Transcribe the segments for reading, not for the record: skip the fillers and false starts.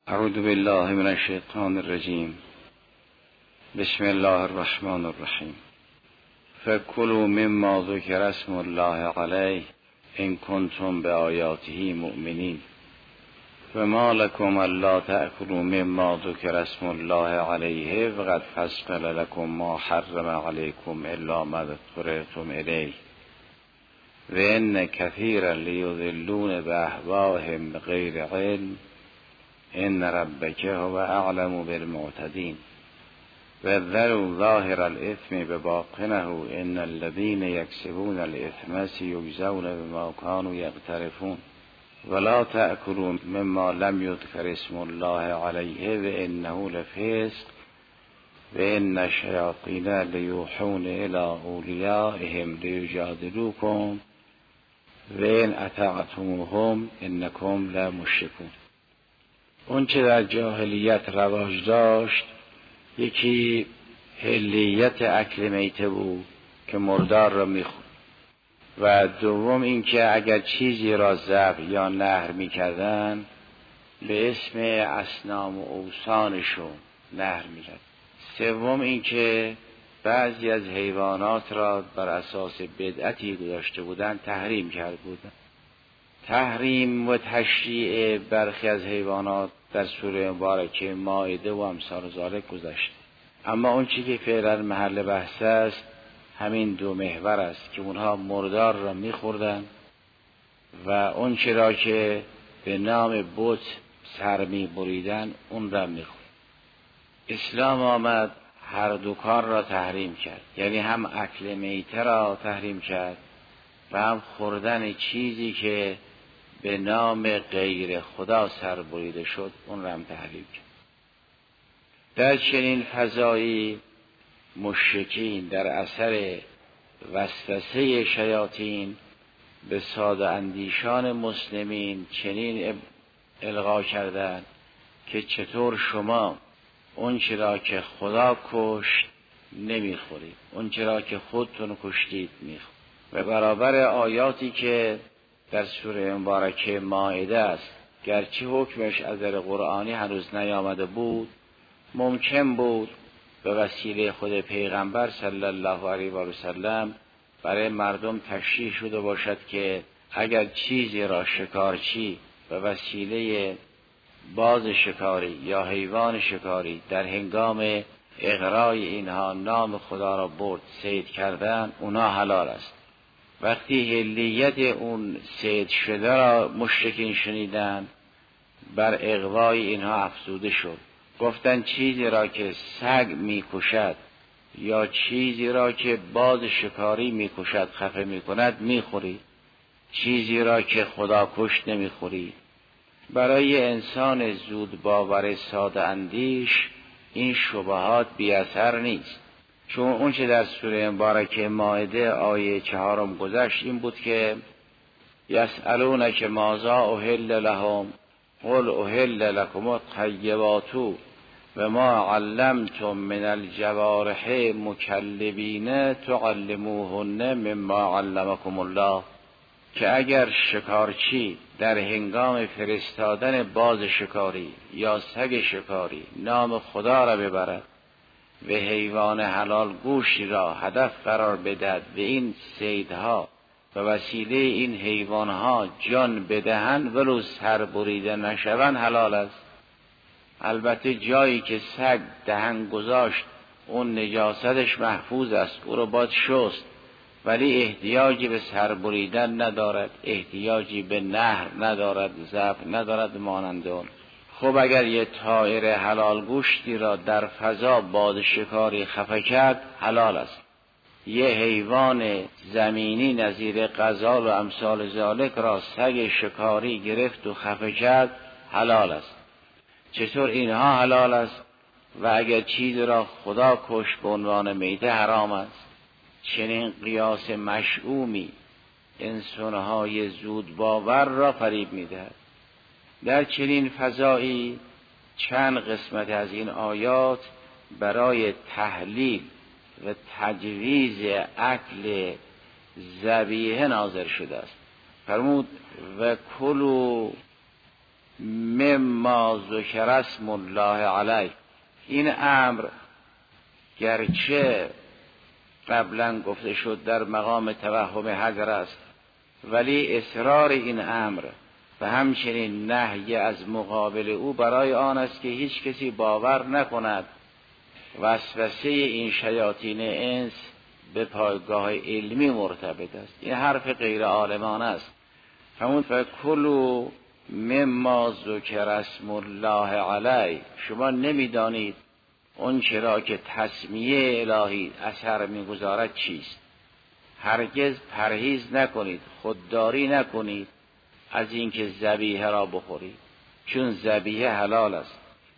اعوذ بالله من الشیطان الرجیم. بسم الله الرحمن الرحیم. فکلوا مما ذکر اسم الله علیه ان کنتم بآیاته مؤمنین. فما لکم الا تأکلوا مما ذکر اسم الله علیه وقد فصل لکم ما حرم علیکم الا ما اضطررتم الیه و ان کثیرا لیضلون باهوائهم بغیر علم ان ربک هو اعلم بالمعتدین و ذروا ظاهر الاثم بباطنه ان الذین یکسبون الاثم سیجزون بما كانوا یقترفون ولا تأکلوا مما لم یذکر اسم الله علیه و انه لفسق و ان الشیاطین لیوحون الی اولیائهم لیجادلوکم و ان اطعتموهم انکم لمشرکون. اون چه در جاهلیت رواج داشت یکی حلیت اکل میته بود که مردار را میخورد و دوم اینکه اگر چیزی را ذبح یا نحر میکردن به اسم اصنام و اوثانشون نحر میکرد. سوم اینکه بعضی از حیوانات را بر اساس بدعتی گذاشته بودند تحریم کرده بودند. تحریم و تشریع برخی از حیوانات در سوره مبارکه مائده و امثال ذالک گذشت، اما اون چیزی که فعلا محل بحث است همین دو محور است که اونها مردار را میخوردن و اون چی را که به نام بت سر میبریدن اون را میخورد. اسلام آمد هر دو کار را تحریم کرد، یعنی هم اکل میته را تحریم کرد و هم خوردن چیزی که به نام غیر خدا سر بریده شد اون را هم تحریم کرد. در چنین فضایی مشرکین در اثر وسوسه شیاطین به ساده اندیشان مسلمین چنین القا کردند که چطور شما اون چرا که خدا کشت نمیخورید، اون چرا که خودتون کشتید میخورید. و برابر آیاتی که در سوره مبارکه مائده است گرچه حکمش از در قرآنی هنوز نیامده بود، ممکن بود به وسیله خود پیغمبر صلی الله علیه و سلم برای مردم تشریح شده باشد که اگر چیزی را شکارچی به وسیله باز شکاری یا حیوان شکاری در هنگام اغرای اینها نام خدا را برد صید کردن، اونا حلال است. وقتی حلیت اون صید شده را مشرکین شنیدن بر اغوای اینها افزوده شد. گفتن چیزی را که سگ میکشد یا چیزی را که باز شکاری میکشد خفه میکند میخوری، چیزی را که خدا کشت نمیخوری. برای انسان زود باور ساده اندیش این شبهات بی اثر نیست، چون اون چه در سوره مبارکه مائده آیه 4 گذشت این بود که یسألونک ماذا احل لهم قل احل لکم الطیبات و ما علمتم من الجوارح مکلبین تعلموهن مما علمکم الله، که اگر شکارچی در هنگام فرستادن باز شکاری یا سگ شکاری نام خدا را ببرد و حیوان حلال گوشی را هدف قرار بدهد و این صیدها و وسیله این حیوانها جان بدهند ولو سر بریده نشوند حلال است. البته جایی که سگ دهن گذاشت اون نجاستش محفوظ است، او رو باید شست، ولی احتیاجی به سر بریدن ندارد، احتیاجی به نهر ندارد، ذبح ندارد مانند اون. خب اگر یه طائر حلال گوشتی را در فضا باد شکاری خفه کرد حلال است. یه حیوان زمینی نظیر غزال و امثال ذالک را سگ شکاری گرفت و خفه کرد حلال است. چطور اینها حلال است و اگر چیز را خدا کشت به عنوان میته حرام است؟ چنین قیاس مشؤومی انسانهای زود باور را فریب می‌دهد. در چنین فضایی چند قسمت از این آیات برای تحلیل و تجویز اکل ذبیحه نازل شده است. فرمود و کلوا مما ذکر اسم الله علیه. این امر گرچه قبلا گفته شد در مقام توهم حذر است، ولی اصرار این امر و همچنین نهی از مقابل او برای آن است که هیچ کسی باور نکند وسوسه این شیاطین انس به پایگاه علمی مرتبط است. این حرف غیر عالمانه است. همون فکلوا مما ذکر اسم الله علیه، شما نمیدانید اون چرا که تسمیه الهی اثر میگذارد چیست. هرگز پرهیز نکنید، خودداری نکنید از اینکه ذبیحه را بخورید، چون ذبیحه حلال است.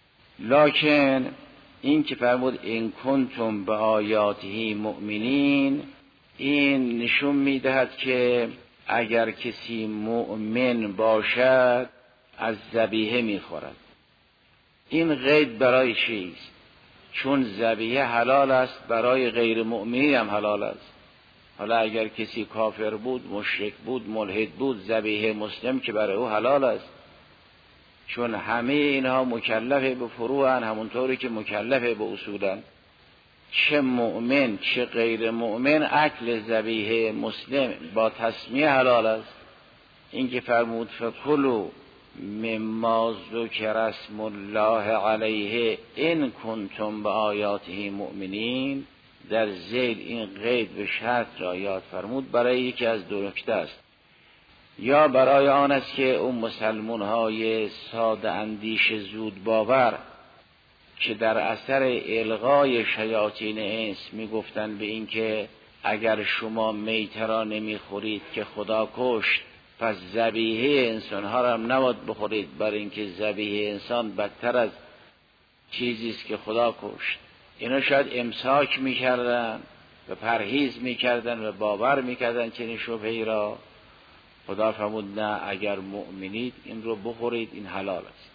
لکن این که فرمود ان کنتم به آیاته مؤمنین، این نشون میدهد که اگر کسی مؤمن باشد از ذبیحه میخورد. این قید برای چیست؟ چون ذبیحه حلال است، برای غیر مؤمنین هم حلال است. حالا اگر کسی کافر بود، مشرک بود، ملحد بود، ذبیحه مسلم که برای او حلال است، چون همه اینها مکلفه به فروعن، همونطوری که مکلفه به اصولن. چه مؤمن چه غیر مؤمن اکل ذبیحه مسلم با تسمیه حلال است. این که فرمود فکلوا مما ذکر اسم الله علیه ان کنتم به آیاته مؤمنین، در ذیل این قید به شرط را یاد فرمود برای یکی از دو نکته است. یا برای آن است که اون مسلمان های ساده اندیش زود باور که در اثر الغای شیاطین انس میگفتن به این که اگر شما میته را نمیخورید که خدا کشت، پس ذبیحه انسان ها را هم نباید بخورید، برای اینکه ذبیحه انسان بدتر از چیزی است که خدا کشت. اینا شاید امساک میکردن و پرهیز میکردن و باور میکردن چنین شبهه‌ای را. خدا فرمود نه، اگر مؤمنید این رو بخورید، این حلال است.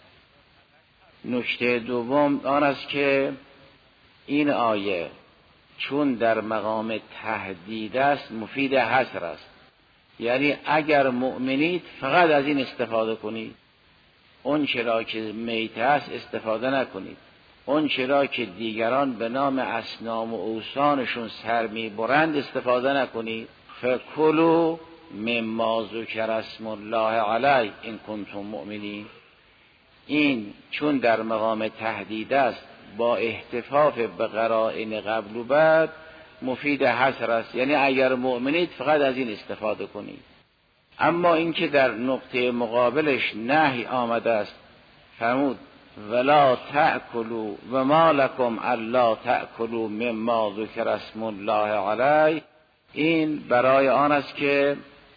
نکته دوم آن است که این آیه چون در مقام تهدید است مفید حصر است. یعنی اگر مؤمنید فقط از این استفاده کنید، اون چرا که میت است استفاده نکنید، اون چرا که دیگران به نام اصنام و اوثانشون سر میبرند استفاده نکنید. فکلوا مما ذکر اسم الله علیه ان کنتم مؤمنین. این چون در مقام تهدید است با احتفاف به قرائن قبل و بعد مفید حصر است. یعنی اگر مؤمنید فقط از این استفاده کنید. اما این که در نقطه مقابلش نهی آمده است، فرمود ولا تأکلوا و ما لکم الا تأکلوا مما ذکر اسم الله علیه، این برای آن است که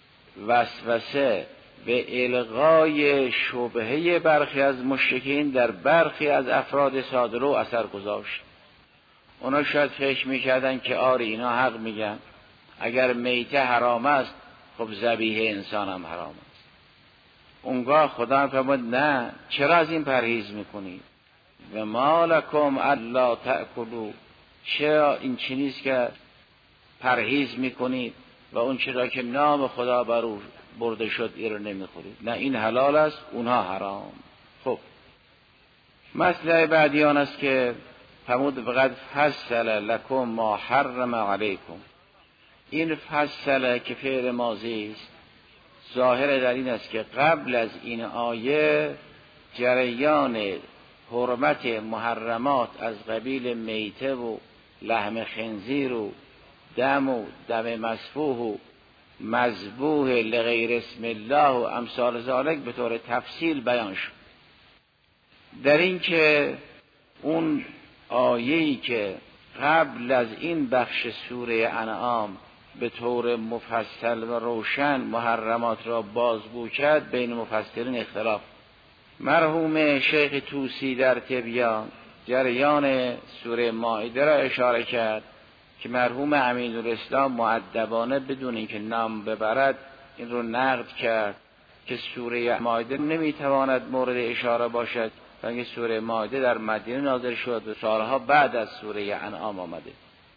وسوسه به الغای شبهه برخی از مشرکین در برخی از افراد صادرو اثر گذاشت. اونا شاید فکر میکردن که آری اینا حق میگن، اگر میته حرام است خب ذبیحه انسان هم حرام است. اونگاه خدا فرمود نه، چرا از این پرهیز میکنید؟ و ما لکم الا تأکلوا، چرا این چی نیست که پرهیز میکنید و اون چرا که نام خدا بر او برده شد این رو نمیخورید؟ نه، این حلال است، اونها حرام. خب مسئله بعدی آن است که فرمود فقط فصل لکم ما حرم علیکم. این فصل که فعل ماضی است، ظاهر در این است که قبل از این آیه جریان حرمت محرمات از قبیل میته و لحم خنزیر و دم مسفوح و مذبوح لغیر اسم الله و امثال ذالک به طور تفصیل بیان شد. در این که اون آیه‌ای که قبل از این بخش سوره انعام به طور مفصل و روشن محرمات را بازگو کرد، بین مفسرین اختلاف. مرحوم شیخ طوسی در تبیان جریان سوره مائده را اشاره کرد که مرحوم امین‌الاسلام مؤدبانه بدون اینکه نام ببرد این رو نقد کرد که سوره مائده نمیتواند مورد اشاره باشد، چون سوره مائده در مدینه نازل شد و سالها بعد از سوره انعام آمده.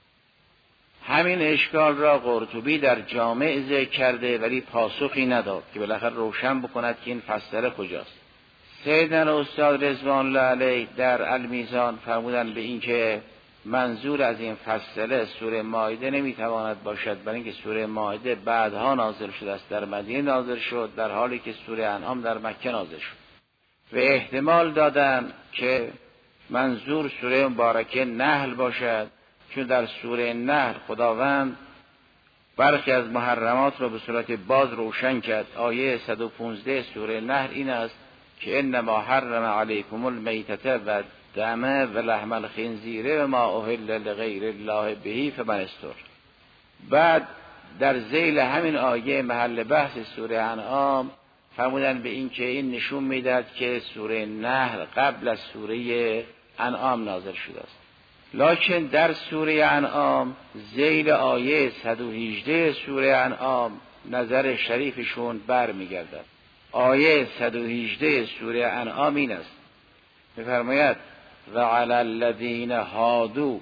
همین اشکال را قرطبی در جامع ذکر کرده ولی پاسخی نداد که بالاخره روشن بکند که این فصل کجاست. سیدنا استاد رضوان الله علیه در المیزان فرمودن به این که منظور از این فصله سوره مائده نمیتواند باشد، برای اینکه سوره مائده بعدها نازل شده است، در مدینه نازل شد، در حالی که سوره انعام در مکه نازل شد. و احتمال دادن که منظور سوره مبارکه نحل باشد، چون در سوره نحل خداوند برخی از محرمات را به صورت باز روشن کرد. آیه 115 سوره نحل این است که انما حرم علیکم المیتة و دم و لحم الخنزیر و ما اهل لغیر الله به فمن استر. بعد در ذیل همین آیه محل بحث سوره انعام فرمودن به این که این نشون میدهد که سوره نحل قبل از سوره انعام نازل شده است. لکن در سوره انعام ذیل آیه 118 سوره انعام نظر شریفشون برمیگردد. آیه 118 سوره انعام این است، می‌فرماید و علی الذین هادوا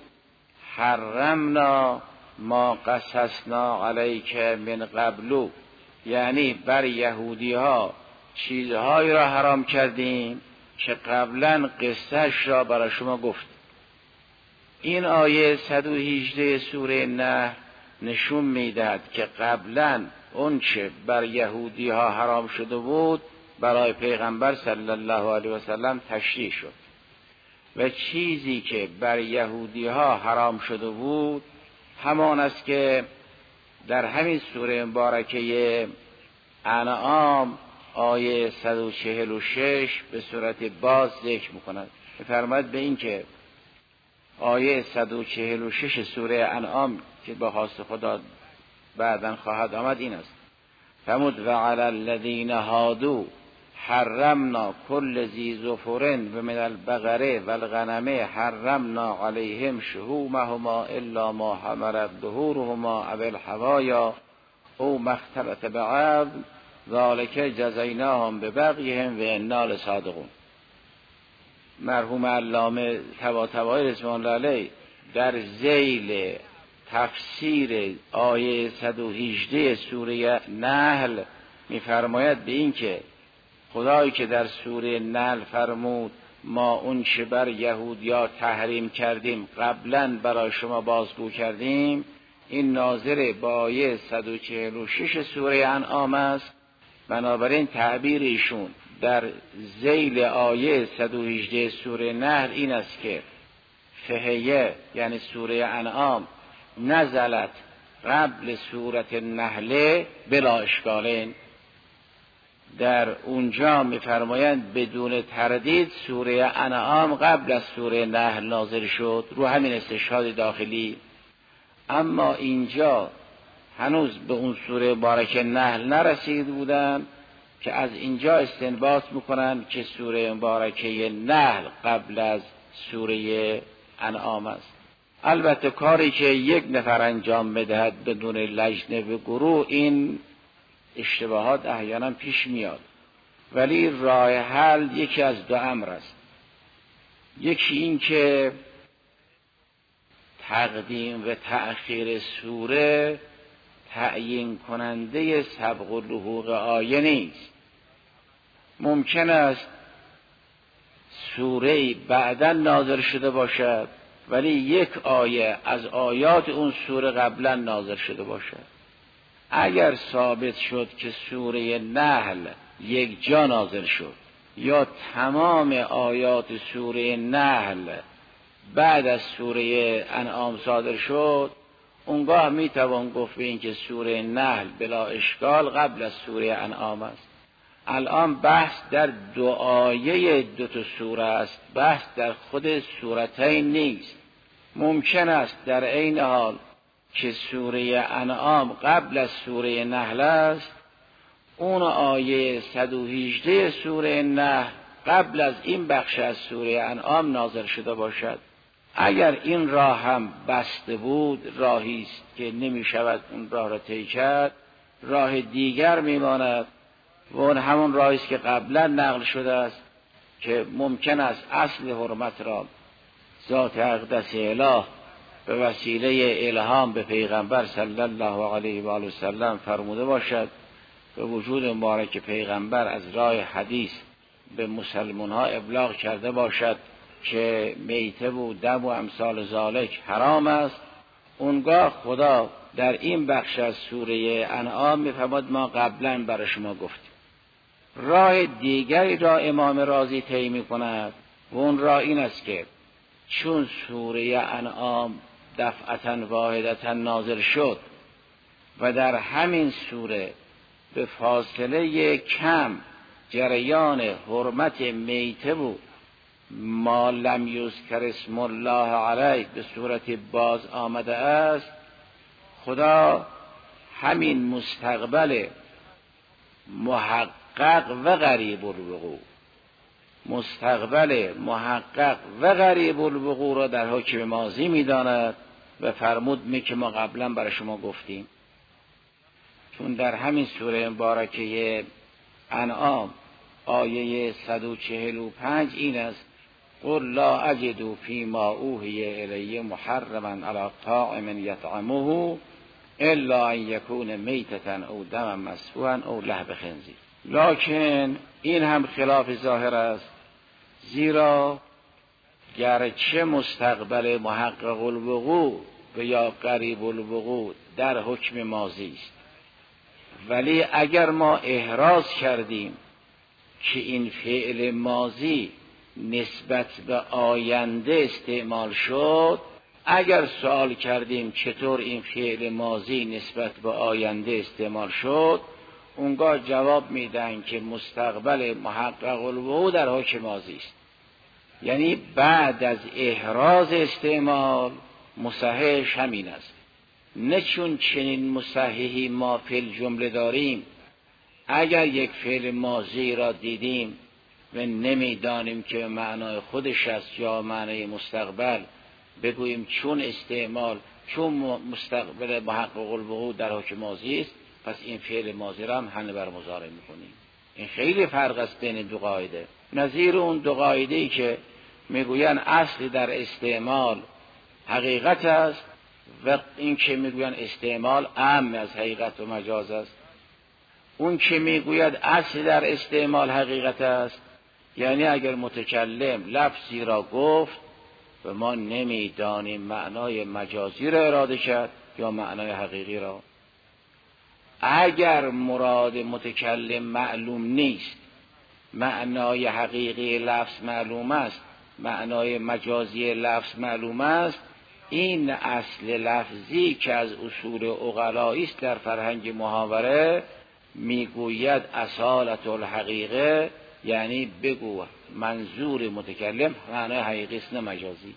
حرمنا ما قصصنا علیک من قبل، یعنی بر یهودی ها چیزهایی را حرام کردیم که قبلا قصهش را برای شما گفت. این آیه 118 سوره نحل نشون میدهد که قبلا اون چه بر یهودی ها حرام شده بود برای پیغمبر صلی الله علیه و سلم تشریح شد و چیزی که بر یهودی ها حرام شده بود همان است که در همین سوره مبارکه انعام آیه 146 به صورت باز ذکر می‌کند. می‌فرماید به این که آیه 146 سوره انعام که به خواست خدا بعداً خواهد آمد این است، فرمود و علی الذین هادوا حرمنا کل ذی ظفر و من البقره و الغنم حرمنا علیهم شحومهما الا ما حملت ظهورهما او الحوایا او ما اختلط بعظم ذلک جزیناهم ببغیهم و انا لصادقون. مرحوم علامه طباطبایی رضوان الله علیه در ذیل تفسیر آیه 118 سوره نحل می‌فرماید به این که خدایی که در سوره نحل فرمود ما اون چه بر یهودیا تحریم کردیم قبلا برای شما بازگو کردیم، این ناظر با آیه 146 سوره انعام است. بنابراین تعبیر ایشون در ذیل آیه 118 سوره نحل این است که فهیه یعنی سوره انعام نزلت قبل سورت نحل بلا اشکالین. در اونجا می‌فرمایند بدون تردید سوره انعام قبل از سوره نحل نازل شد رو همین استشهاد داخلی. اما اینجا هنوز به اون سوره مبارکه نحل نرسید بودن که از اینجا استنباط میکنن که سوره مبارکه نحل قبل از سوره انعام است. البته کاری که یک نفر انجام بدهد بدون لجنه و گروه این اشتباهات احیانا پیش میاد، ولی راه حل یکی از دو امر است. یکی این که تقدیم و تأخیر سوره تعیین کننده سبق و لحوق آیه نیست. ممکن است سوره بعداً نازل شده باشد ولی یک آیه از آیات اون سوره قبلا نازل شده باشد. اگر ثابت شد که سوره نحل یک جا نازل شد یا تمام آیات سوره نحل بعد از سوره انعام صادر شد، اونگاه میتوان گفت به این که سوره نحل بلا اشکال قبل از سوره انعام است. الان بحث در دو آیه دو تا سوره است، بحث در خود سورتین نیست. ممکن است در عین حال که سوره انعام قبل از سوره نحل است، اون آیه 118 سوره نحل قبل از این بخش از سوره انعام نازل شده باشد. اگر این راه هم بسته بود، راهی است که نمی شود اون راه را طی کرد، راه دیگر میماند و اون همون راهی است که قبلا نقل شده است که ممکن است اصل حرمت را ذات اقدس اله به وسیله الهام به پیغمبر صلی الله علیه و آله و سلم فرموده باشد. به وجود مبارک پیغمبر از راه حدیث به مسلمان ها ابلاغ کرده باشد که میته و دم و امثال ذالک حرام است، اونگاه خدا در این بخش از سوره انعام میفرماد ما قبلا برای شما گفتیم. راه دیگری را امام رازی طی می‌کند و اون راه این است که چون سوره انعام دفعتا واحدتا نازل شد و در همین سوره به فاصله کم جریان حرمت میته و ما لم یذکر اسم الله علیه به صورت باز آمده است، خدا همین مستقبل محقق و قریب الوقوع، مستقبل محقق و قریب الوقوع را در حکم ماضی می‌داند و فرمود که ما قبلا برای شما گفتیم. چون در همین سوره مبارکه انعام آیه 145 این است: قل لا اجد فیما اوحی الی محرما علی طاعم یطعمه الا ان یکون میتة او دما مسفوحا او لحم خنزیر. لکن این هم خلاف ظاهر است، زیرا گرچه مستقبل محقق الوقوع و یا قریب الوقوع در حکم ماضی است، ولی اگر ما احراز کردیم که این فعل ماضی نسبت به آینده استعمال شد، اگر سوال کردیم چطور این فعل ماضی نسبت به آینده استعمال شد، اونگاه جواب میدن که مستقبل محقق الوقوع در حکم ماضی است. یعنی بعد از احراز استعمال مصححش همین است، نه چون چنین مصححی ما فی الجمله داریم. اگر یک فعل ماضی را دیدیم و نمیدانیم که معنای خودش است یا معنای مستقبل، بگوییم چون مستقبل محقق الوقوع در حکم ماضی است، پس این فعل ماضی را هم حمل بر مضارع میکنیم. این خیلی فرق است بین دو قاعده، نظیر اون دو قاعده‌ای که میگویند اصلی در استعمال حقیقت است و این که میگویند استعمال اعم از حقیقت و مجاز است. اون که میگوید اصلی در استعمال حقیقت است، یعنی اگر متکلم لفظی را گفت و ما نمیدانیم معنای مجازی را اراده کرد یا معنای حقیقی را، اگر مراد متکلم معلوم نیست، معنای حقیقی لفظ معلوم است، معنای مجازی لفظ معلوم است، این اصل لفظی که از اصول عقلایی است در فرهنگ محاوره میگوید اصالت الحقیقه، یعنی بگو منظور متکلم معنای حقیقی است نه مجازی.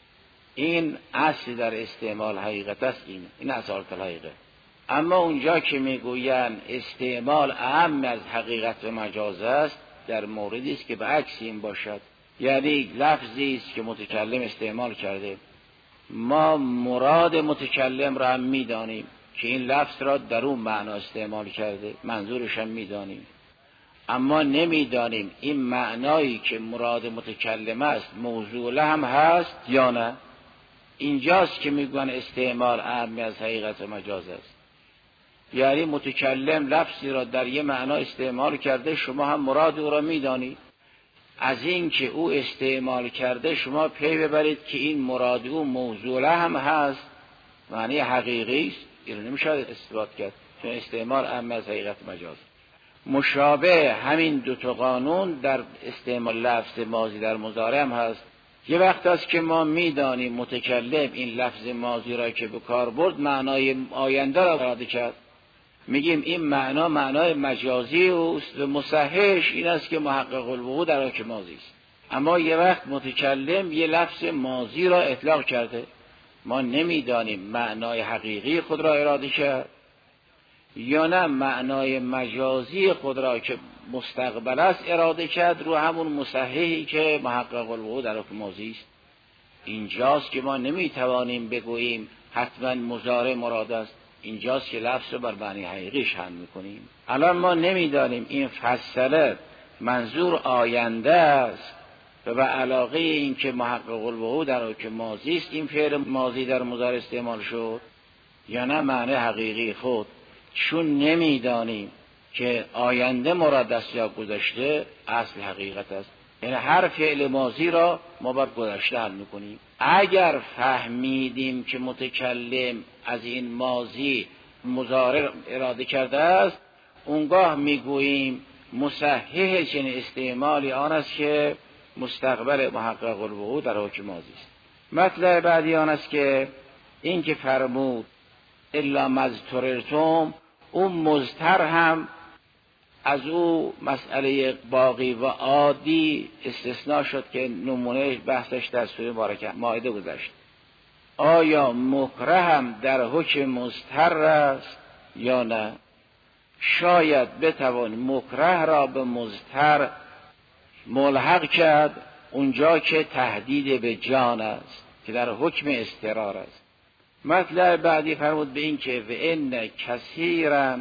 این اصل در استعمال حقیقت است، این اصالت الحقیقه. اما اونجا که میگویند استعمال اعم از حقیقت و مجاز است، در موردی است که به عکس این باشد، یعنی لفظی است که متکلم استعمال کرده، ما مراد متکلم را هم میدانیم که این لفظ را در اون معنا استعمال کرده، منظورش هم میدانیم، اما نمیدانیم این معنایی که مراد متکلم است موضوع هم هست یا نه. اینجاست که میگن استعمال اعم از حقیقت و مجاز است. یعنی متکلم لفظی را در یه معنا استعمال کرده، شما هم مراد او را میدانید، از این که او استعمال کرده شما پی ببرید که این مراد او موضوع هم هست، معنی حقیقی است، این نمیشه استثبات کرد چون استعمال اعم از حقیقت مجاز. مشابه همین دو تا قانون در استعمال لفظ ماضی در مضارع هم هست. یه وقت است که ما میدانیم متکلم این لفظ ماضی را که به کار برد معنای آینده را اراده کرد، میگیم این معنا معنای مجازی است و مصححش این است که محقق الوقوع در حکم ماضی است. اما یه وقت متکلم یه لفظ ماضی را اطلاق کرده، ما نمیدانیم معنای حقیقی خود را اراده کرد یا نه معنای مجازی خود را که مستقبل است اراده کرد رو همون مصححی که محقق الوقوع در حکم ماضی است. اینجاست که ما نمیتوانیم بگوییم حتما مضارع مراد است، اینجاست که لفظ رو بر معنی حقیقیش حمل میکنیم. الان ما نمیدانیم این فصله منظور آینده است و به علاقه این که محقق الوقوع در حکم ماضی است این فعل ماضی در مضارع استعمال شد یا نه معنی حقیقی خود. چون نمیدانیم که آینده ما را دستیاب گذاشته اصل حقیقت است. یعنی هر فعل ماضی را ما باید گذشته حل میکنیم. اگر فهمیدیم که متکلم از این ماضی مضارع اراده کرده است، اونگاه میگوییم مصحح چنین استعمالی آن است که مستقبل محقق الوقوع در حکم ماضی است. مطلب بعدی آن است که این که فرمود الا مضطررتم، اون مضطر هم از او مسئله باقی و عادی استثناء شد که نمونه بحثش در سوره مبارکه مائده گذشت. آیا مکره هم در حکم مضطر است یا نه؟ شاید بتوان مکره را به مضطر ملحق کرد اونجا که تهدید به جان است که در حکم اضطرار است. مطلب بعدی فرمود به این که و ان کثیرا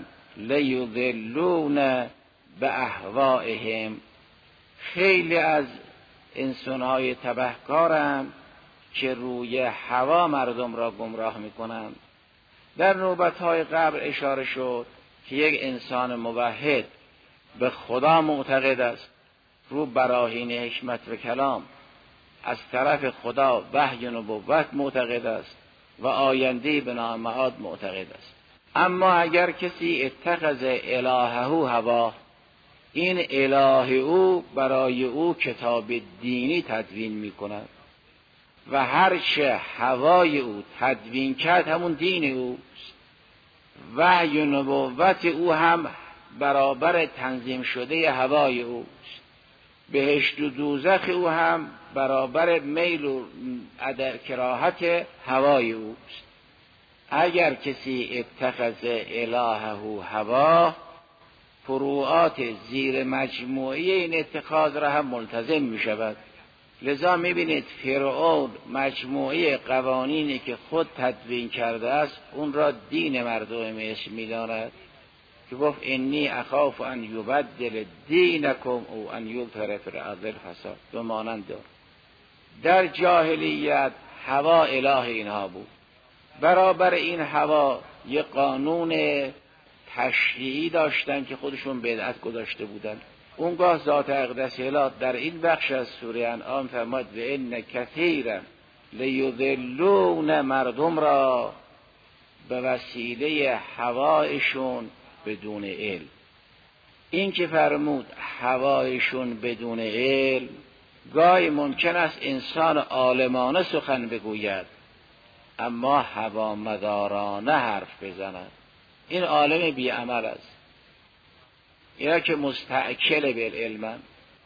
لیضلون باهوائهم، خیلی از انسان‌های تبهکارند که روی هوا مردم را گمراه می‌کنند. در نوبت‌های قبل اشاره شد که یک انسان موحد به خدا معتقد است، رو براهین حکمت و کلام از طرف خدا وحی و نبوت معتقد است و آینده به نام معاد معتقد است. اما اگر کسی اتخذ الهه هوا، این اله او برای او کتاب دینی تدوین می کند و هرچه هوای او تدوین کرد همون دین اوست. وحی و نبوت او هم برابر تنظیم شده هوای اوست. بهشت و دوزخ او هم برابر میل و کراهت هوای اوست. اگر کسی اتخذ الهه هوا، فروعات زیر مجموعه این اتخاذ را هم ملتزم می شود. لذا می بینید فرعون مجموعه قوانینی که خود تدوین کرده است اون را دین مردم مصر می داند که گفت انی اخاف ان یبدل دینکم او ان یظهر فی الارض الفساد و مانند دار. در جاهلیت هوا اله اینها بود. برابر این هوا یک قانون تشریعی داشتن که خودشون بدعت گذاشته بودن. اونگاه ذات اقدس الهی در این بخش از سوره انعام فرمود و ان کثیرا لیضلون، مردم را به وسیله هوایشون بدون علم. این که فرمود هوایشون بدون علم، گاهی ممکن است انسان عالمانه سخن بگوید اما هوامدارانه حرف بزند، این عالم بی عمل است، یا که مستأکل بالعلم.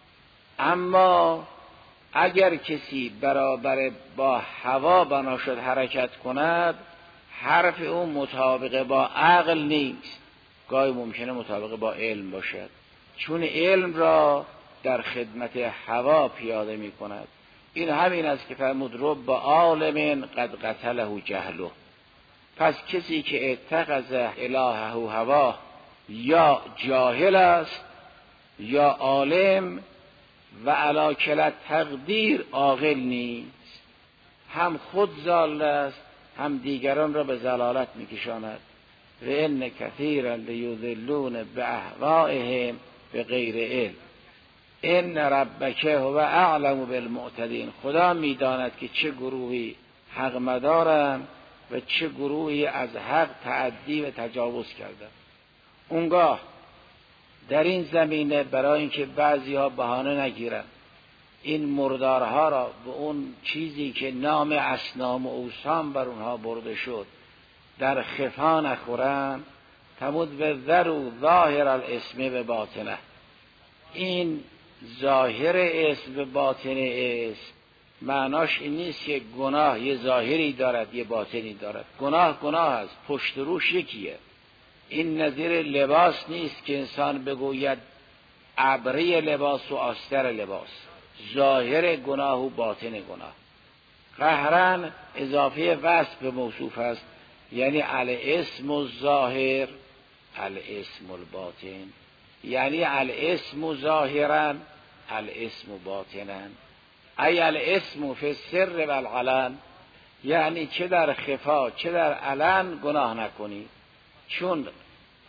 اما اگر کسی برابر با هوا بنا شد حرکت کند، حرف اون مطابق با عقل نیست، گاهی ممکنه مطابق با علم باشد، چون علم را در خدمت هوا پیاده می کند. این همین است که فرمود رب عالم قد قتله جهله. پس کسی که اتخذ الهه هوا یا جاهل است یا عالم و علی کلا تقدیر عاقل نیست، هم خود ضال است هم دیگران را به ضلالت میکشاند. و ان کثیرا لیضلون باهوائهم بغیر علم ان ربک هو اعلم بالمعتدین. خدا میداند که چه گروهی حق مدارند و چه گروهی از حق تعدی و تجاوز کردند. اونگاه در این زمینه برای اینکه بعضی‌ها بهانه نگیرن این مردارها را به اون چیزی که نام اصنام و اوثان بر اونها برده شد در خفا نخورن، تمود به ذرو ظاهر الاسم به باطنه. این ظاهر اسم به باطن اسم معناش این نیست که گناه یه ظاهری دارد یه باطنی دارد. گناه است، پشت روش یکیه. این نظیر لباس نیست که انسان بگوید ابری لباس و آستر لباس. ظاهر گناه و باطن گناه. قهرن اضافه وصف به موصوف است، یعنی الاسم الظاهر الاسم الباطن، یعنی الاسم ظاهرا الاسم باطنا، ای الاسم فی السر و العلن، یعنی چه در خفا چه در علن گناه نکنی، چون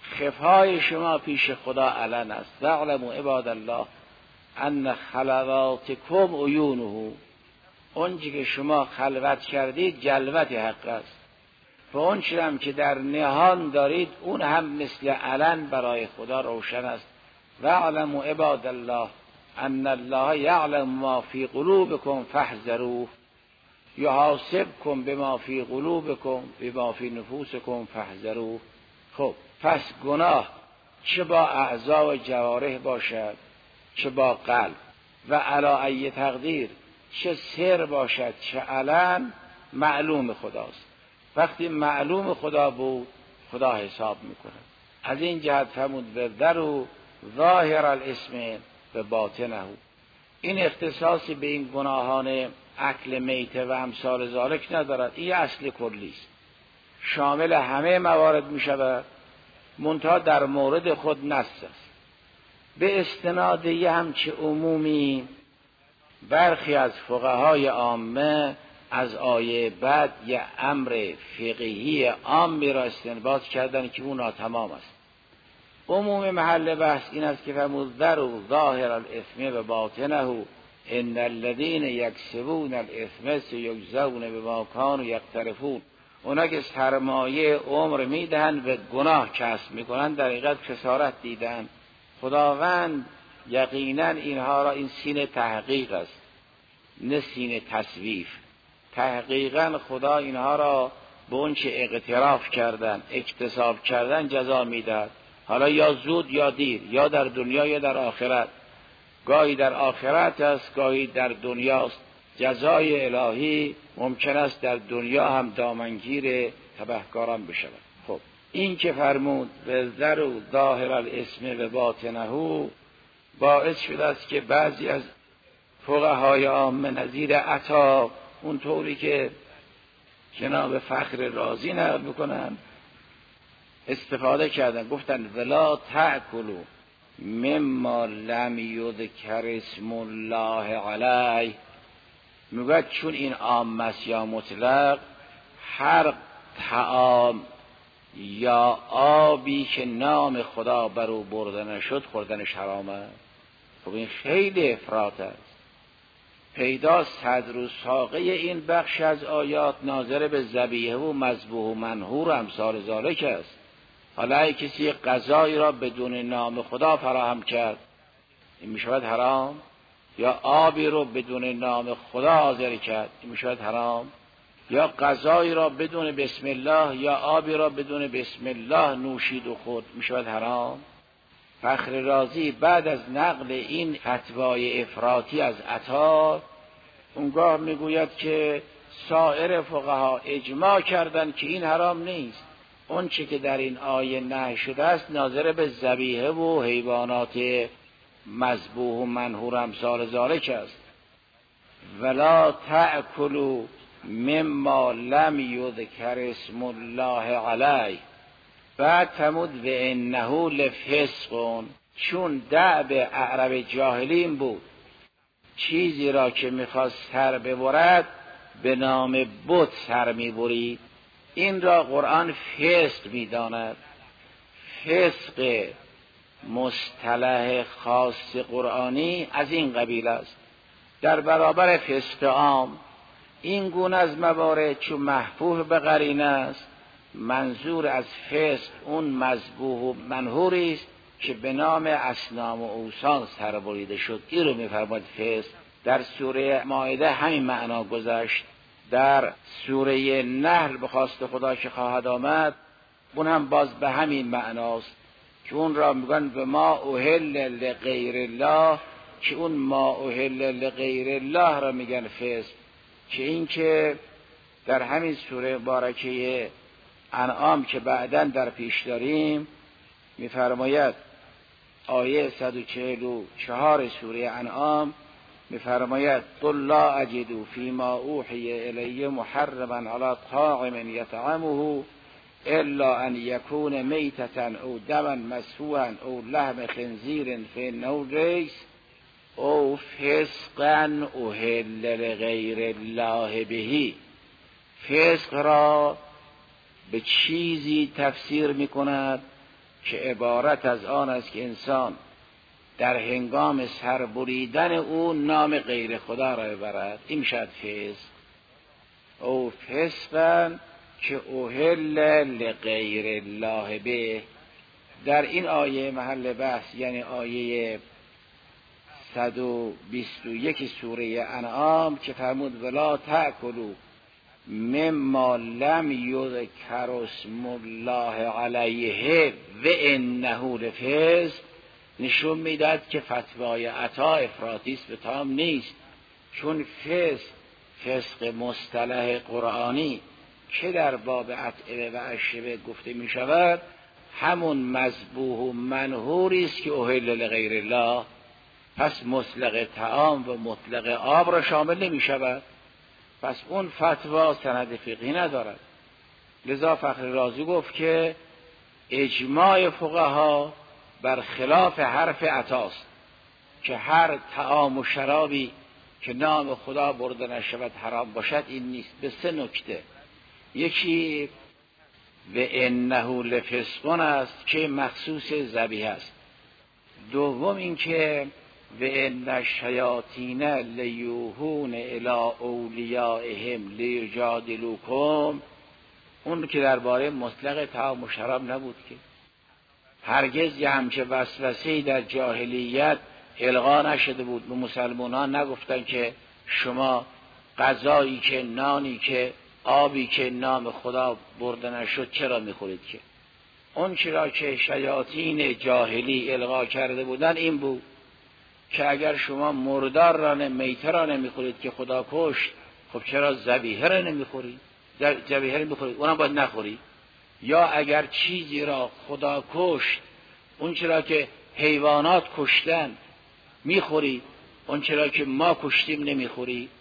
خفای شما پیش خدا علن است. واعلموا عباد الله ان خلواتکم عیونه، اونچه که شما خلوت کردید جلوت حق است و اونچه هم که در نهان دارید اون هم مثل علن برای خدا روشن است. واعلموا عباد الله ان الله یعلم ما فی قلوبکم فاحذروه یحاسبکم بما فی قلوبکم بما فی نفوسکم فاحذروه. خب پس گناه چه با اعضا و جوارح باشد چه با قلب و علی ای تقدیر چه سر باشد چه علن معلوم خداست. وقتی معلوم خدا بود خدا حساب میکنه. از این جهت فرمود بذروا ظاهر الاسم و باطنه. این اختصاصی به این گناهان اکل میته و امثال ذالک ندارد. این اصل کلی است، شامل همه موارد می شود، منتها در مورد خود نص است. به استناد یه همچه عمومی برخی از فقهای عامه از آیه بعد یه امر فقهی عامی را استنباط کردن که اون ناتمام است. عموم محل بحث این است که فرمود ذروا ظاهر الاثم و باطنه ان الذين یکسبون الاثم سیجزون بما كانوا یقترفون. اونا که سرمایه عمر میدهند و گناه کسب میکنند در حقیقت خسارت دیدن. خداوند یقینا اینها را، این سین تحقیق است نه سین تصویف، تحقیقا خدا اینها را به اون چه اقتراف کردن اکتساب کردن جزا میدهد، حالا یا زود یا دیر، یا در دنیا یا در آخرت. گاهی در آخرت است گاهی در دنیاست. جزای الهی ممکن است در دنیا هم دامنگیر تبهکاران بشود. خب این که فرمود بذروا ظاهر الاسم و باطنه باعث شده است که بعضی از فقهای عامه نظیر عطا اونطوری که جناب فخر رازی نقل میکنن استفاده کردن، گفتن ولا تأکلوا مما لم یذکر اسم الله علیه. میگه چون این عام است یا مطلق، هر طعام یا آبی که نام خدا بر او برده نشد خوردنش حرام است. خب این خیلی افراط است. پیدا صدر و ساقه این بخش از آیات ناظر به ذبیحه و مذبوح و منحور و امثال ذالک است. حالا اگه کسی غذایی را بدون نام خدا فراهم کرد این میشود حرام، یا آبی رو بدون نام خدا حاضر کرد این میشود حرام، یا غذایی را بدون بسم الله یا آبی را بدون بسم الله نوشید و خورد میشود حرام. فخر رازی بعد از نقل این فتوای افراطی از عطا اونگاه میگوید که سایر فقها اجماع کردند که این حرام نیست. اون چی که در این آیه نهی شده است ناظر به ذبیحه و حیوانات مذبوح و منحور امثال ذالک است. ولا تأکلوا مما لم یذکر اسم الله علیه. بعد فرمود و انه لفسق، چون دأب اعراب جاهلین بود چیزی را که میخواست سر ببرد به نام بت سر میبرید. این را قرآن فسق میداند. فسق مصطلح خاص قرآنی از این قبیل است. در برابر فسق عام این گونه از موارد چون محفوظ به قرینه است، منظور از فسق اون مذبوح و منحوری است که به نام اصنام و اوثان سر بریده شد. این رو می‌فرماید فسق. در سوره مائده همین معنا گذشت. در سوره نحل به خواست خدا که خواهد آمد اون هم باز به همین معناست که اون را میگن به ما اهل لغیر الله، که اون ما اهل لغیر الله را میگن فسق. که این که در همین سوره مبارکه انعام که بعداً در پیش داریم میفرماید آیه 144 سوره انعام میفرماید قل لا اجد فیما اوحی الی محرما علی طاعم یطعمه الا ان یکون میتة او دما مسفوحا او لحم خنزیر فانه ریس او فسقا اهل لغیر الله به. فسق را به چیزی تفسیر میکند که عبارت از آن است که انسان در هنگام سربریدن او نام غیر خدا را ببرد، این میشد فسق. او فسقن که اوهل لغیر الله به. در این آیه محل بحث یعنی آیه 121 سوره انعام که فرمود ولا تأکلوا مما لم یذکر اسم الله علیه و انه لفسق، نشون میداد که فتوای عطا افراطی به تام نیست، چون فسق مصطلح قرآنی که در باب اطعمه و اشربه گفته می شود همون مذبوح و منحوری است که اهل لغیر الله، پس مطلق طعام و مطلق آب را شامل نمی شود، پس اون فتوا سند فقهی ندارد. لذا فخر رازی گفت که اجماع فقها بر خلاف حرف عطاست که هر طعام و شرابی که نام خدا برده نشود حرام باشد. این نیست به سه نکته. یکی و انه لفسقون است که مخصوص ذبیحه است. دوم این که و ان الشیاطین لیوحون الی اولیائهم لیجادلوکم، اون که درباره مطلق طعام و شراب نبود که هرگز یه همچه وسوسه‌ای در جاهلیت القا نشده بود. به مسلمانان نگفتن که شما غذایی که نانی که آبی که نام خدا برده نشد چرا میخورید؟ که اون چرا که شیاطین جاهلی القا کرده بودن این بود که اگر شما مردار را میته را نمیخورید که خدا کشت، خب چرا ذبیحه را نمیخورید؟ ذبیحه را میخورید اونم باید نخورید. یا اگر چیزی را خدا کشت، اون چرا که حیوانات کشتن میخورید، اون چرا که ما کشتیم نمیخورید.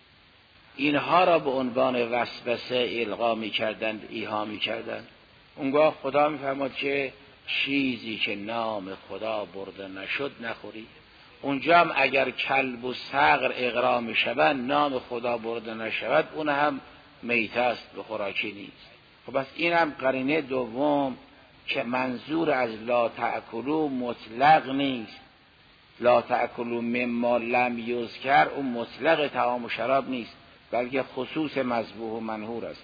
اینها را به عنوان وسوسه القا میکردند، ایها میکردند. اونگاه خدا میفرماد که چیزی که نام خدا برده نشد نخورید. اونجا هم اگر کلب و صقر اغرا میشود نام خدا برده نشود اون هم میته است، به خوراکی نیست. خب بس این هم قرینه دوم که منظور از لا تأکلوا مطلق نیست. لا تأکلوا مما لم یذکر اون مطلق طعام و شراب نیست، بلکه خصوص مذبوح و منحور است.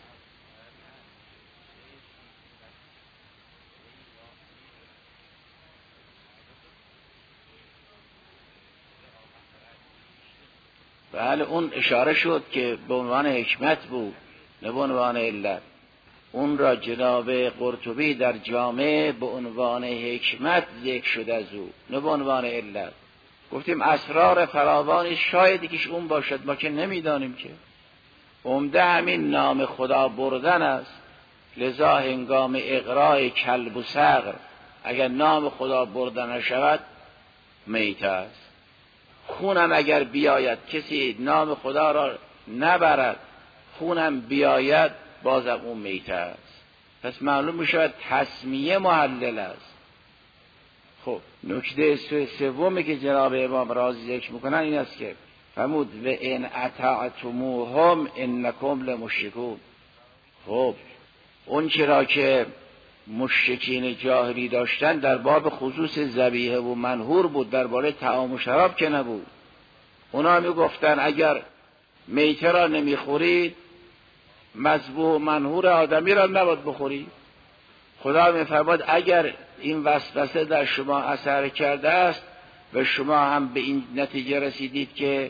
بله اون اشاره شد که به عنوان حکمت بود نه به عنوان علت. اون را جناب قرطبی در جامع به عنوان حکمت ذکر شد از او نه به عنوان علت. گفتیم اسرار فراوانی شاید یکیش اون باشد، ما که نمیدانیم که. عمده همین نام خدا بردن است. لذا هنگام اقراء کلب و صقر اگر نام خدا برده نشود میته است. خونم اگر بیاید کسی نام خدا را نبرد خونم بیاید بازم اون میته است. پس معلوم میشود تسمیه محلل است. خب نکته سومی که جناب امام رازی ذکر میکنن این است که فرمود و ان اطعتموهم انکم لمشرکون. خب اون چرا که مشرکین جاهلی داشتن در باب خصوص ذبیحه و منحور بود، درباره طعام و شراب که نبود. اونا میگفتن اگر میته را نمیخورید مذبوح و منحور آدمی را نباید بخورید. خدا میفرماد اگر این وسوسه در شما اثر کرده است و شما هم به این نتیجه رسیدید که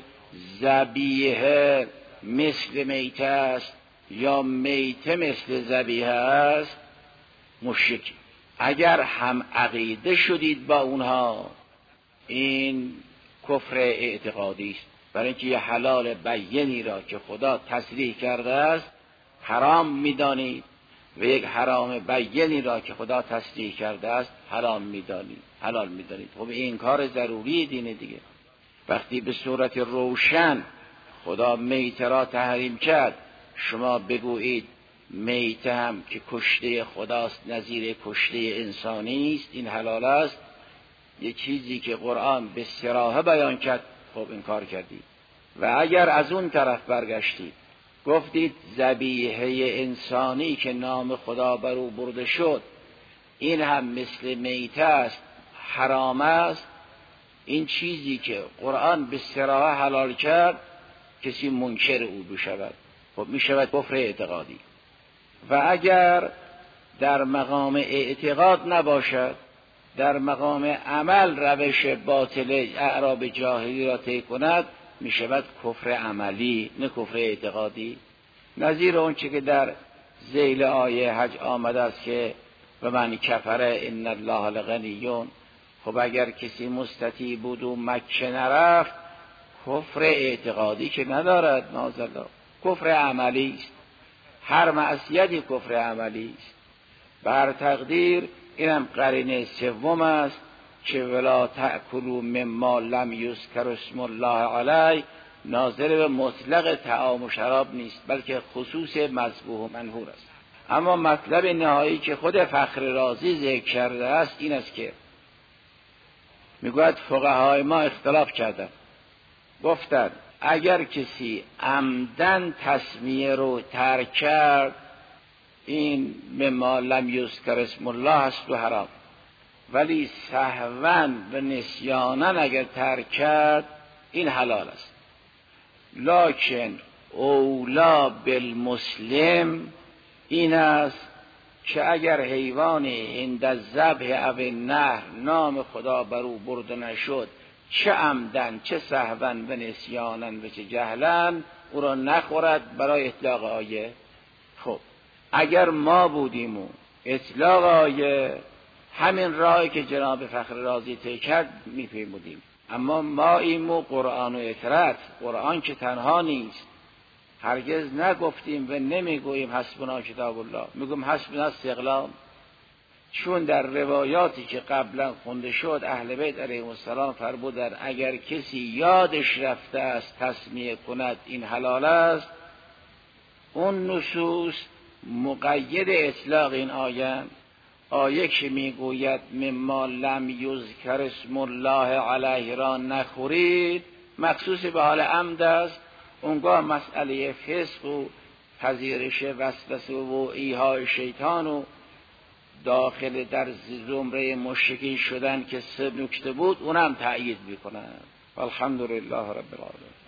ذبیحه مثل میته است یا میته مثل ذبیحه است، مشرک. اگر هم عقیده شدید با اونها این کفر اعتقادی است، برای اینکه یه حلال بیینی را که خدا تصریح کرده است حرام میدانید و یک حرام بیینی را که خدا تصریح کرده است حلال میدانید. خب این کار ضروری دینه دیگه. وقتی به صورت روشن خدا میته را تحریم کرد، شما بگویید میته هم که کشته خداست نظیر کشته انسانی است، این حلال است. یه چیزی که قرآن به صراحه بیان کرد، خب این کار کردید. و اگر از اون طرف برگشتید گفتید ذبیحه انسانی که نام خدا بر او برده شد این هم مثل میته است، حرام است. این چیزی که قرآن به صراحت حلال کرد کسی منکر او بشود، خب می شود کفر اعتقادی. و اگر در مقام اعتقاد نباشد، در مقام عمل روش باطل اعراب جاهلی را طی کند، می شود کفر عملی نه کفر اعتقادی. نظیر اون چه که در ذیل آیه حج آمده است که و من کفر ان الله لغنیون. خب اگر کسی مستطیع بود و مکه نرفت، کفر اعتقادی که ندارد، معاذالله کفر عملی است. هر معصیتی کفر عملی است. بر تقدیر اینم قرینه سوم است که ولا تأکلوا مما لم یذکر اسم الله علیه ناظر به مطلق طعام و شراب نیست، بلکه خصوص مذبوح و منحور است. اما مطلب نهایی که خود فخر رازی ذکر کرده است این است که میگوید فقهای ما اختلاف کردند، گفتند اگر کسی عمدن تسمیه رو ترک کرد، این مما لم یذکر اسم الله است و حرام، ولی سهوا و نسیانا اگر ترک کرد این حلال است. لکن اولا بالمسلم این است که اگر حیوان عند الذبح او النحر نام خدا بر او برده نشد، چه عمدن چه سهوا و نسیانا و چه جهلا، او را نخورد برای اطلاق آیه. خب اگر ما بودیم و اطلاق آیه همین راهی که جناب فخر رازی طی کرد میپیمودیم. اما ما ایمو قرآن و اطرت، قرآن که تنها نیست، هرگز نگفتیم و نمیگوییم حسبنا کتاب الله، میگویم حسبنا استقلال. چون در روایاتی که قبلا خونده شد اهل بیت علیهم السلام فرمودند اگر کسی یادش رفته است تسمیه کند این حلال است. اون نصوص مقید اطلاق این آیه که میگوید مما لم یذکر اسم الله علیه را نخورید مخصوص به حال عمد است. اونگاه مسئله فسق و پذیرش وسوسه و ایحای شیطان و داخل در زمره مشرکین شدن که 3 نکته بود اونم تأیید میکنند. والحمدلله رب العالمین.